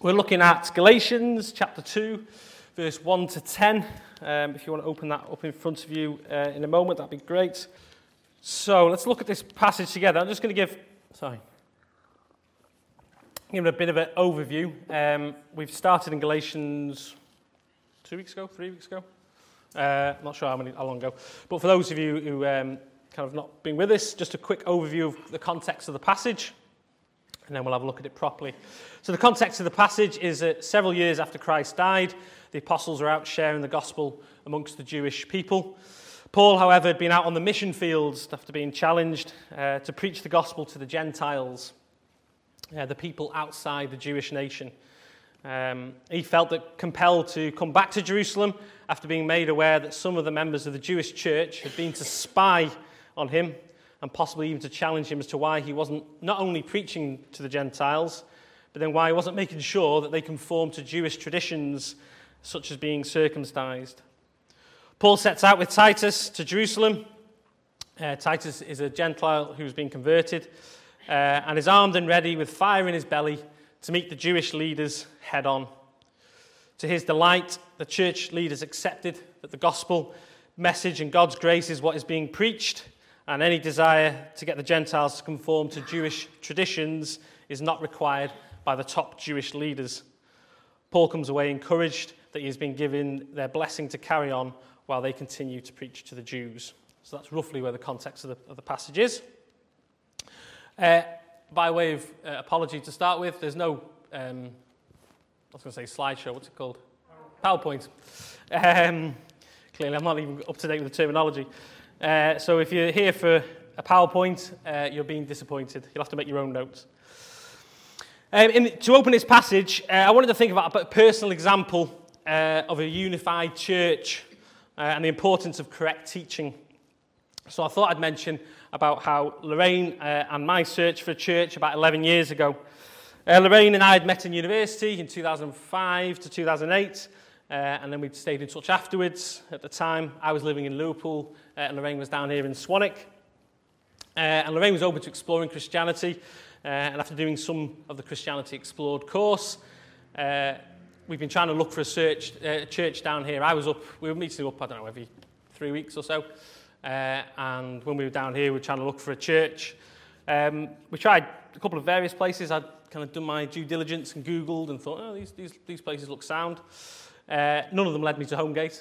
We're looking at Galatians chapter 2, verse 1 to 10. If you want to open that up in front of you in a moment, that'd be great. So let's look at this passage together. I'm just going to give a bit of an overview. We've started in Galatians 3 weeks ago. I'm not sure how long ago. But for those of you who kind of not been with us, just a quick overview of the context of the passage, and then we'll have a look at it properly. So the context of the passage is that several years after Christ died, the apostles are out sharing the gospel amongst the Jewish people. Paul, however, had been out on the mission fields after being challenged to preach the gospel to the Gentiles, the people outside the Jewish nation. He felt that compelled to come back to Jerusalem after being made aware that some of the members of the Jewish church had been to spy on him and possibly even to challenge him as to why he wasn't not only preaching to the Gentiles, but then why he wasn't making sure that they conformed to Jewish traditions such as being circumcised. Paul sets out with Titus to Jerusalem. Titus is a Gentile who's been converted and is armed and ready with fire in his belly to meet the Jewish leaders head on. To his delight, the church leaders accepted that the gospel message and God's grace is what is being preached, and any desire to get the Gentiles to conform to Jewish traditions is not required by the top Jewish leaders. Paul comes away encouraged that he has been given their blessing to carry on while they continue to preach to the Jews. So that's roughly where the context of the passage is. By way of apology to start with, there's no, I was going to say slideshow, what's it called? PowerPoint. Clearly I'm not even up to date with the terminology. So if you're here for a PowerPoint, you're being disappointed. You'll have to make your own notes. To open this passage, I wanted to think about a personal example of a unified church and the importance of correct teaching. So I thought I'd mention about how Lorraine and my search for a church about 11 years ago. Lorraine and I had met in university in 2005 to 2008, and then we'd stayed in touch afterwards. At the time, I was living in Liverpool, and Lorraine was down here in Swanwick. And Lorraine was open to exploring Christianity, and after doing some of the Christianity Explored course, we've been trying to look for a church down here. We were meeting up, every 3 weeks or so. And when we were down here, we were trying to look for a church. We tried a couple of various places. I'd kind of done my due diligence and Googled and thought, these places look sound. None of them led me to Homegate.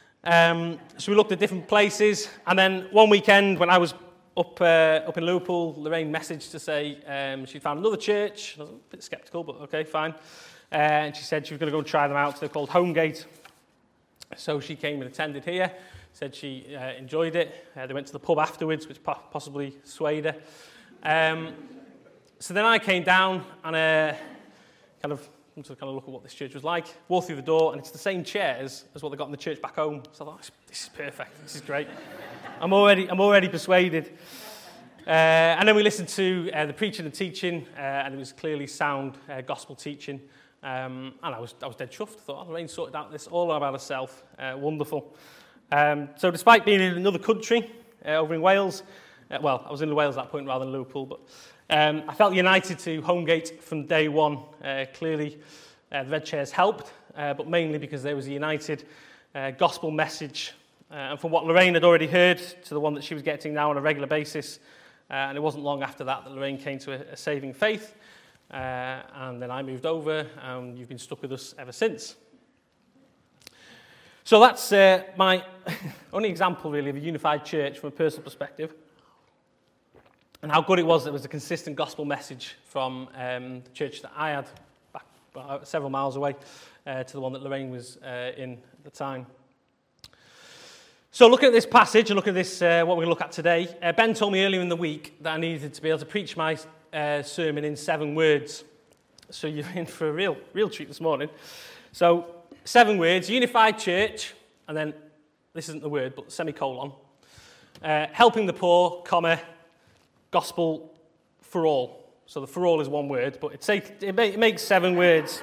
So we looked at different places. And then one weekend when I was up in Liverpool, Lorraine messaged to say she'd found another church. I was a bit sceptical, but okay, fine. And she said she was going to go and try them out. They're called Homegate. So she came and attended here. Said she enjoyed it. They went to the pub afterwards, which possibly swayed her. So then I came down and kind of look at what this church was like. Walked through the door, and it's the same chairs as what they got in the church back home. So I thought, this is perfect. This is great. I'm already persuaded. And then we listened to the preaching and teaching, and it was clearly sound gospel teaching. And I was dead chuffed. I thought, Lorraine sorted out this all about herself. Wonderful. So despite being in another country, over in Wales, I was in Wales at that point rather than Liverpool, but I felt united to Homegate from day one. Clearly, the red chairs helped, but mainly because there was a united gospel message. And from what Lorraine had already heard to the one that she was getting now on a regular basis, and it wasn't long after that Lorraine came to a saving faith, and then I moved over, and you've been stuck with us ever since. So that's my only example, really, of a unified church from a personal perspective, and how good it was that there was a consistent gospel message from the church that I had back several miles away to the one that Lorraine was in at the time. So looking at this passage and looking at this, what we're going to look at today, Ben told me earlier in the week that I needed to be able to preach my sermon in 7 words. So you're in for a real treat this morning. So 7 words: unified church, and then, this isn't the word, but semicolon, helping the poor, comma, gospel for all. So the for all is 1 word, but it makes 7 words.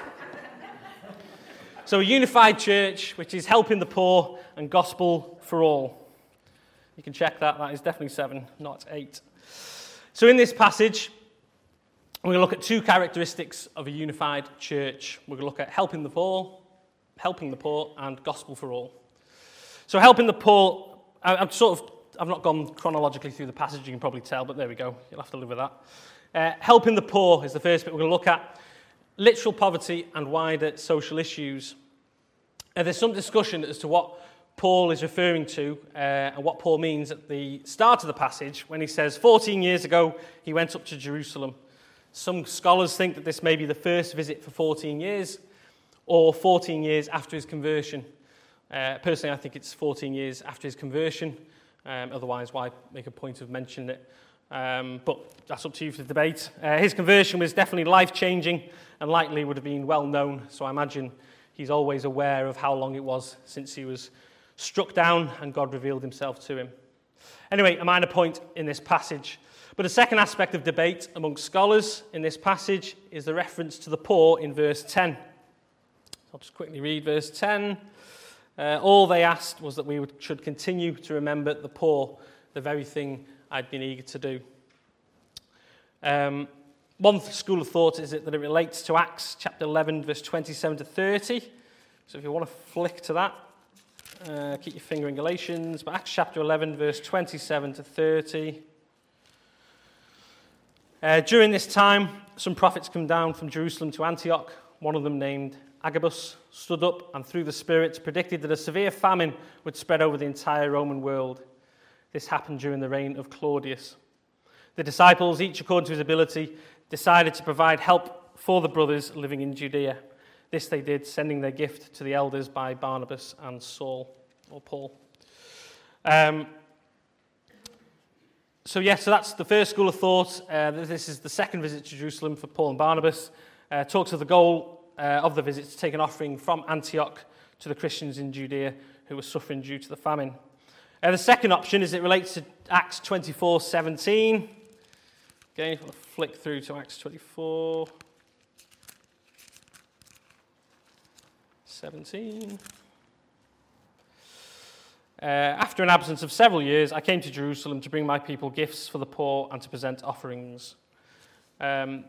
So a unified church, which is helping the poor and gospel for all. You can check that. That is definitely 7, not 8. So in this passage, We're going to look at two characteristics of a unified church. We're going to look at helping the poor, and gospel for all. So helping the poor, I've not gone chronologically through the passage, you can probably tell, but there we go. You'll have to live with that. Helping the poor is the first bit we're going to look at. Literal poverty and wider social issues. There's some discussion as to what Paul is referring to and what Paul means at the start of the passage when he says 14 years ago he went up to Jerusalem. Some scholars think that this may be the first visit for 14 years or 14 years after his conversion. Personally, I think it's 14 years after his conversion. Otherwise, why make a point of mentioning it? But that's up to you for the debate. His conversion was definitely life-changing and likely would have been well known, so I imagine he's always aware of how long it was since he was struck down and God revealed himself to him. Anyway, a minor point in this passage. But a second aspect of debate amongst scholars in this passage is the reference to the poor in verse 10. I'll just quickly read verse 10. All they asked was that we should continue to remember the poor, the very thing I'd been eager to do. One school of thought is that it relates to Acts chapter 11, verse 27 to 30. So if you want to flick to that, keep your finger in Galatians. But Acts chapter 11, verse 27 to 30. During this time, some prophets come down from Jerusalem to Antioch. One of them, named Agabus, stood up and through the Spirit predicted that a severe famine would spread over the entire Roman world. This happened during the reign of Claudius. The disciples, each according to his ability, decided to provide help for the brothers living in Judea. This they did, sending their gift to the elders by Barnabas and Paul. So that's the first school of thought. This is the second visit to Jerusalem for Paul and Barnabas. Talks of the goal of the visit to take an offering from Antioch to the Christians in Judea who were suffering due to the famine. The second option is it relates to Acts 24:17. Okay, I'll flick through to Acts 24:17. After an absence of several years, I came to Jerusalem to bring my people gifts for the poor and to present offerings. There's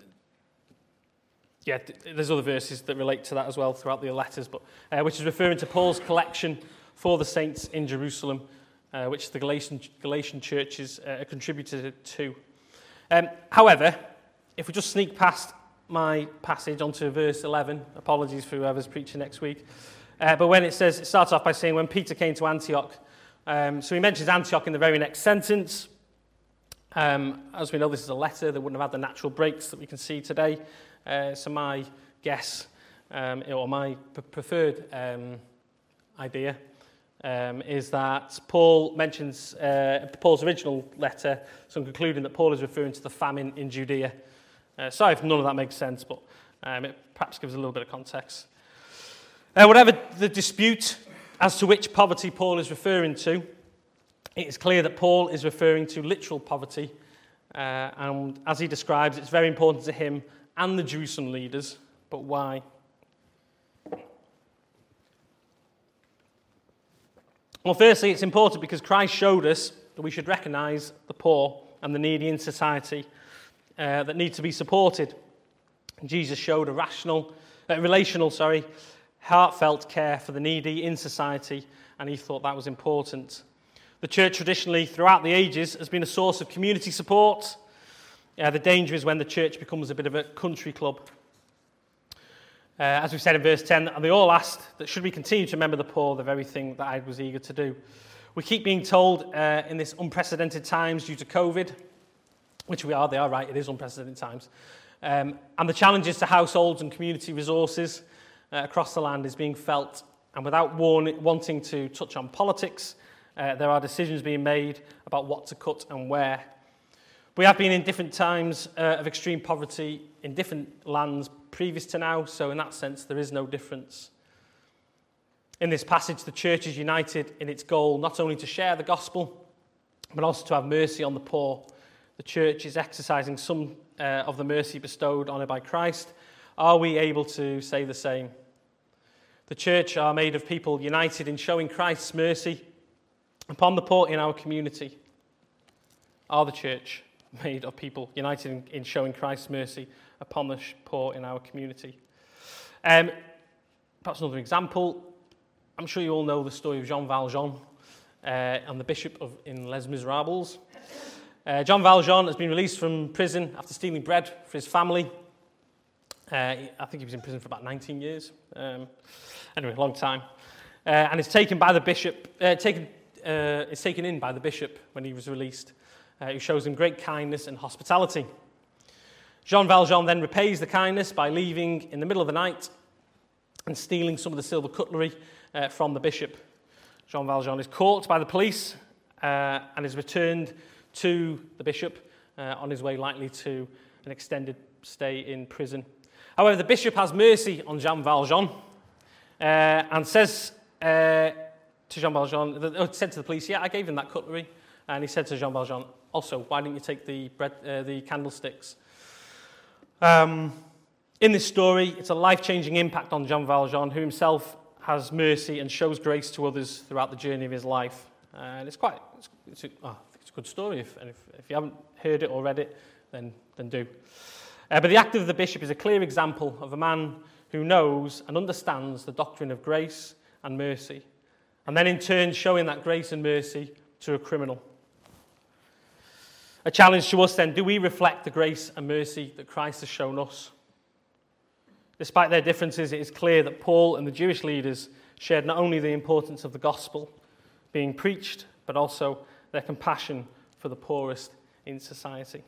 other verses that relate to that as well throughout the letters, but which is referring to Paul's collection for the saints in Jerusalem, which the Galatian churches contributed to. However, if we just sneak past my passage onto verse 11, apologies for whoever's preaching next week, but when it starts off by saying, when Peter came to Antioch, so he mentions Antioch in the very next sentence. As we know, this is a letter that wouldn't have had the natural breaks that we can see today. So my guess, or my preferred idea, is that Paul mentions Paul's original letter, so I'm concluding that Paul is referring to the famine in Judea. Sorry if none of that makes sense, but it perhaps gives a little bit of context. Whatever the dispute as to which poverty Paul is referring to, it is clear that Paul is referring to literal poverty, and as he describes, it's very important to him and the Jerusalem leaders, but why? Well, firstly, it's important because Christ showed us that we should recognise the poor and the needy in society that need to be supported. Jesus showed a relational, heartfelt care for the needy in society, and he thought that was important. The church traditionally, throughout the ages, has been a source of community support. The danger is when the church becomes a bit of a country club. As we said in verse 10, they all asked that should we continue to remember the poor, the very thing that I was eager to do. We keep being told in this unprecedented times due to COVID, which they are right, it is unprecedented times, and the challenges to households and community resources across the land is being felt. And without wanting to touch on politics, there are decisions being made about what to cut and where. We have been in different times of extreme poverty in different lands previous to now, so in that sense there is no difference. In this passage, the church is united in its goal not only to share the gospel, but also to have mercy on the poor. The church is exercising some of the mercy bestowed on it by Christ. Are we able to say the same? The church are made of people united in showing Christ's mercy upon the poor in our community. Are the church made of people united in showing Christ's mercy upon the poor in our community. Perhaps another example, I'm sure you all know the story of Jean Valjean and the bishop in Les Miserables. Jean Valjean has been released from prison after stealing bread for his family. I think he was in prison for about 19 years. Anyway, a long time. And is taken by the bishop, is taken in by the bishop when he was released, who shows him great kindness and hospitality. Jean Valjean then repays the kindness by leaving in the middle of the night and stealing some of the silver cutlery from the bishop. Jean Valjean is caught by the police and is returned to the bishop on his way likely to an extended stay in prison. However, the bishop has mercy on Jean Valjean and says to Jean Valjean, said to the police, I gave him that cutlery. And he said to Jean Valjean, also, why didn't you take the candlesticks? In this story, it's a life-changing impact on Jean Valjean, who himself has mercy and shows grace to others throughout the journey of his life. And it's a good story. If you haven't heard it or read it, then do. But the act of the bishop is a clear example of a man who knows and understands the doctrine of grace and mercy, and then in turn showing that grace and mercy to a criminal. A challenge to us then, do we reflect the grace and mercy that Christ has shown us? Despite their differences, it is clear that Paul and the Jewish leaders shared not only the importance of the gospel being preached, but also their compassion for the poorest in society.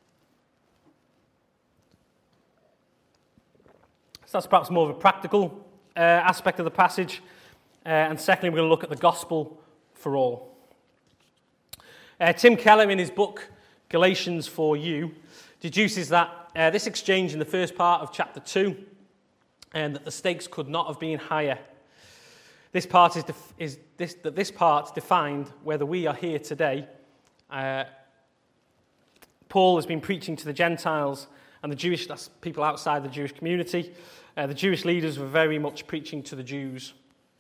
So that's perhaps more of a practical aspect of the passage. And secondly, we're going to look at the gospel for all. Tim Keller, in his book, Galatians for You, deduces that this exchange in the first part of chapter 2, and that the stakes could not have been higher. This part defined whether we are here today. Paul has been preaching to the Gentiles and the Jewish, that's people outside the Jewish community. The Jewish leaders were very much preaching to the Jews.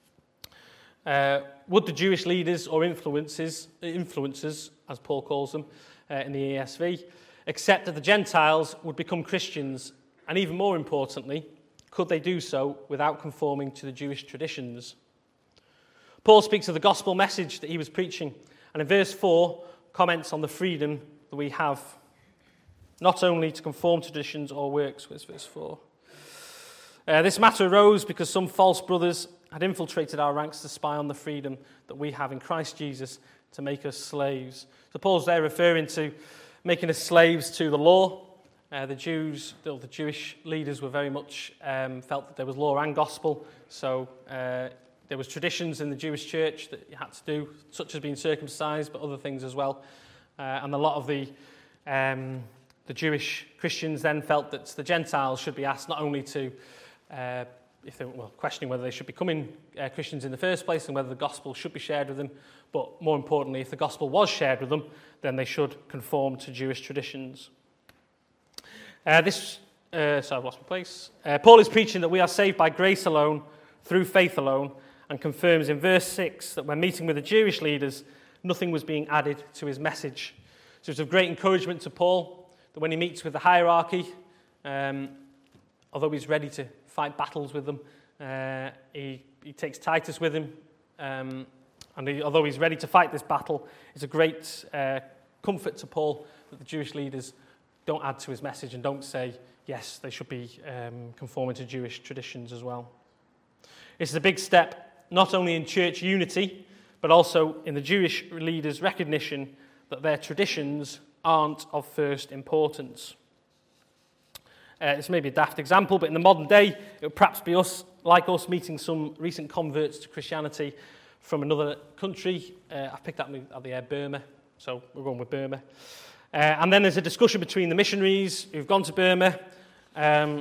Would the Jewish leaders or influencers, as Paul calls them in the ESV, accept that the Gentiles would become Christians? And even more importantly, could they do so without conforming to the Jewish traditions? Paul speaks of the gospel message that he was preaching, and in verse 4 comments on the freedom that we have, not only to conform to traditions or works, was verse 4. This matter arose because some false brothers had infiltrated our ranks to spy on the freedom that we have in Christ Jesus to make us slaves. So Paul's there referring to making us slaves to the law. The Jewish leaders were very much felt that there was law and gospel, so there was traditions in the Jewish church that you had to do, such as being circumcised, but other things as well. And a lot of the Jewish Christians then felt that the Gentiles should be asked not only to, questioning whether they should be becoming Christians in the first place and whether the gospel should be shared with them, but more importantly, if the gospel was shared with them, then they should conform to Jewish traditions. I've lost my place. Paul is preaching that we are saved by grace alone, through faith alone, and confirms in verse 6 that when meeting with the Jewish leaders, nothing was being added to his message. So it's of great encouragement to Paul that when he meets with the hierarchy, although he's ready to fight battles with them, he takes Titus with him, although he's ready to fight this battle, it's a great comfort to Paul that the Jewish leaders don't add to his message and don't say, yes, they should be conforming to Jewish traditions as well. It's a big step, not only in church unity, but also in the Jewish leaders' recognition that their traditions aren't of first importance. It's maybe a daft example, but in the modern day, it would perhaps be us meeting some recent converts to Christianity from another country. I've picked up at the Burma, so we're going with Burma. And then there's a discussion between the missionaries who've gone to Burma and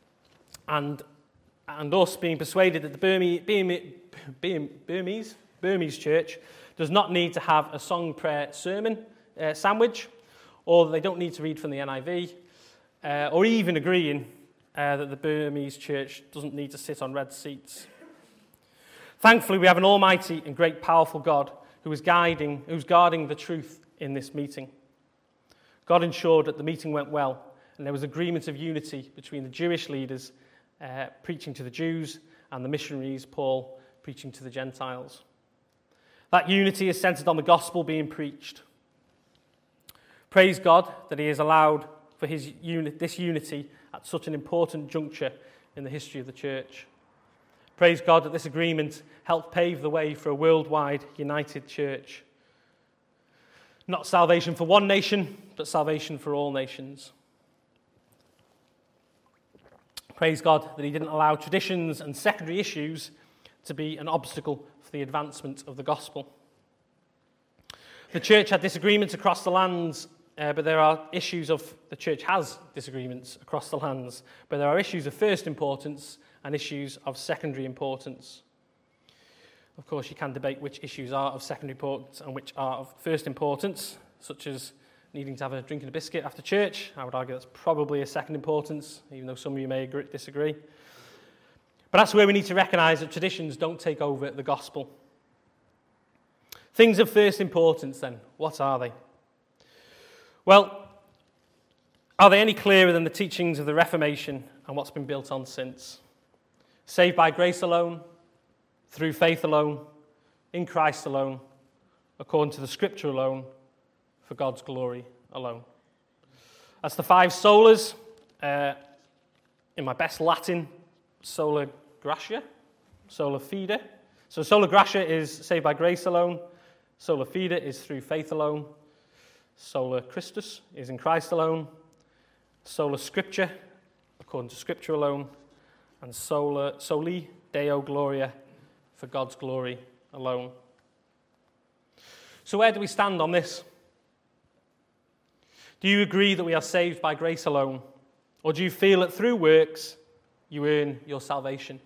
us being persuaded that the Burmese church does not need to have a song, prayer, sermon sandwich, or that they don't need to read from the NIV, or even agreeing that the Burmese church doesn't need to sit on red seats. Thankfully, we have an almighty and great powerful God who's guarding the truth in this meeting. God ensured that the meeting went well, and there was agreement of unity between the Jewish leaders preaching to the Jews and the missionaries, Paul, preaching to the Gentiles. That unity is centered on the gospel being preached. Praise God that he has allowed for this unity at such an important juncture in the history of the church. Praise God that this agreement helped pave the way for a worldwide united church. Not salvation for one nation, but salvation for all nations. Praise God that he didn't allow traditions and secondary issues to be an obstacle for the advancement of the gospel. The church had disagreements across the lands, but there are issues of, the church has disagreements across the lands, but there are issues of first importance and issues of secondary importance. Of course, you can debate which issues are of secondary importance and which are of first importance, such as needing to have a drink and a biscuit after church. I would argue that's probably a second importance, even though some of you may disagree. But that's where we need to recognise that traditions don't take over the gospel. Things of first importance, then, what are they? Well, are they any clearer than the teachings of the Reformation and what's been built on since? Saved by grace alone, through faith alone, in Christ alone, according to the Scripture alone, for God's glory alone. That's the 5 solas. In my best Latin, sola gratia, sola fide. So sola gratia is saved by grace alone. Sola fide is through faith alone. Sola Christus is in Christ alone. Sola Scripture, according to Scripture alone. And soli Deo Gloria, for God's glory alone. So where do we stand on this? Do you agree that we are saved by grace alone? Or do you feel that through works you earn your salvation?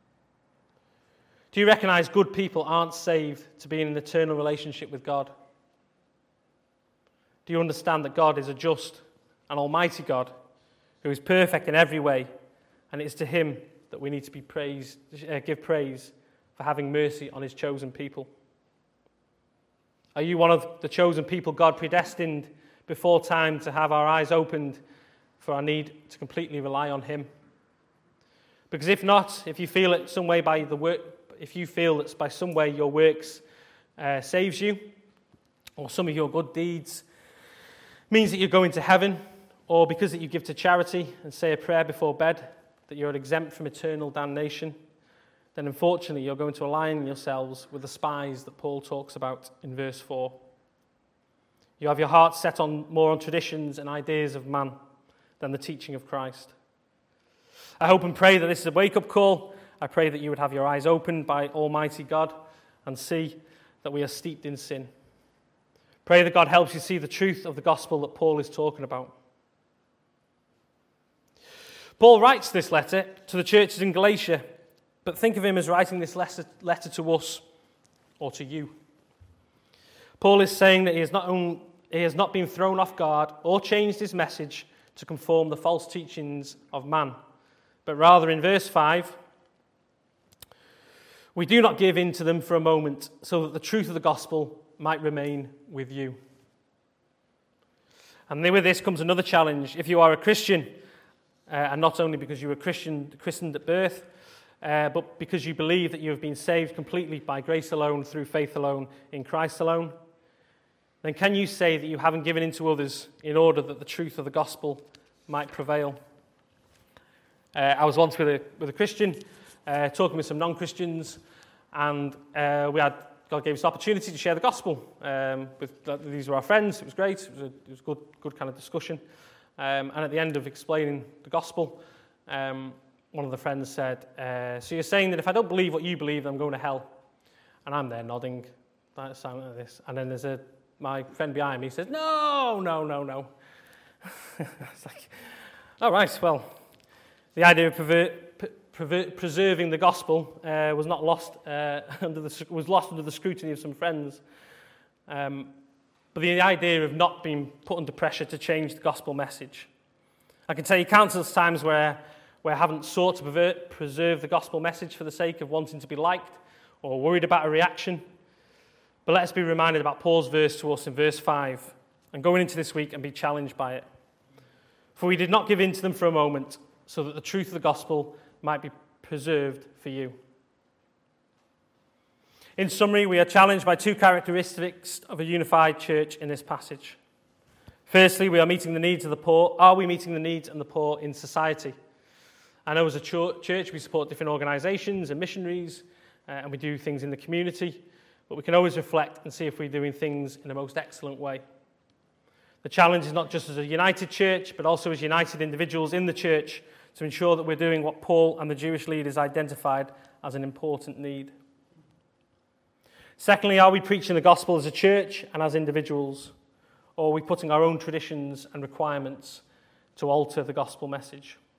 Do you recognise good people aren't saved to be in an eternal relationship with God? Do you understand that God is a just and almighty God who is perfect in every way, and it is to him that we need to be give praise for having mercy on his chosen people? Are you one of the chosen people God predestined before time to have our eyes opened for our need to completely rely on him? Because if not, if you feel it some way if you feel that by some way your works saves you, or some of your good deeds means that you're going to heaven, or because that you give to charity and say a prayer before bed that you're exempt from eternal damnation, then unfortunately you're going to align yourselves with the spies that Paul talks about in verse 4. You have your heart set more on traditions and ideas of man than the teaching of Christ. I hope and pray that this is a wake-up call. I pray that you would have your eyes opened by Almighty God and see that we are steeped in sin. Pray that God helps you see the truth of the gospel that Paul is talking about. Paul writes this letter to the churches in Galatia, but think of him as writing this letter to us or to you. Paul is saying that he has not been thrown off guard or changed his message to conform the false teachings of man, but rather in verse 5, we do not give in to them for a moment, so that the truth of the gospel might remain with you. And then with this comes another challenge. If you are a Christian, and not only because you were christened at birth, but because you believe that you have been saved completely by grace alone, through faith alone, in Christ alone, then can you say that you haven't given in to others in order that the truth of the gospel might prevail? I was once with a Christian, talking with some non-Christians, and God gave us the opportunity to share the gospel. These were our friends. It was great. It was a good kind of discussion. And at the end of explaining the gospel, one of the friends said, so you're saying that if I don't believe what you believe, I'm going to hell? And I'm there nodding, like this. And then there's my friend behind me says, no. It's like, all right, well, the idea of preserving the gospel was lost under the scrutiny of some friends. But the idea of not being put under pressure to change the gospel message. I can tell you countless times where I haven't sought to preserve the gospel message for the sake of wanting to be liked or worried about a reaction. But let us be reminded about Paul's verse to us in verse 5. and going into this week and be challenged by it. For we did not give in to them for a moment, so that the truth of the gospel might be preserved for you. In summary, we are challenged by two characteristics of a unified church in this passage. Firstly, we are meeting the needs of the poor. Are we meeting the needs of the poor in society? I know as a church we support different organisations and missionaries, and we do things in the community, but we can always reflect and see if we're doing things in the most excellent way. The challenge is not just as a united church, but also as united individuals in the church to ensure that we're doing what Paul and the Jewish leaders identified as an important need. Secondly, are we preaching the gospel as a church and as individuals, or are we putting our own traditions and requirements to alter the gospel message?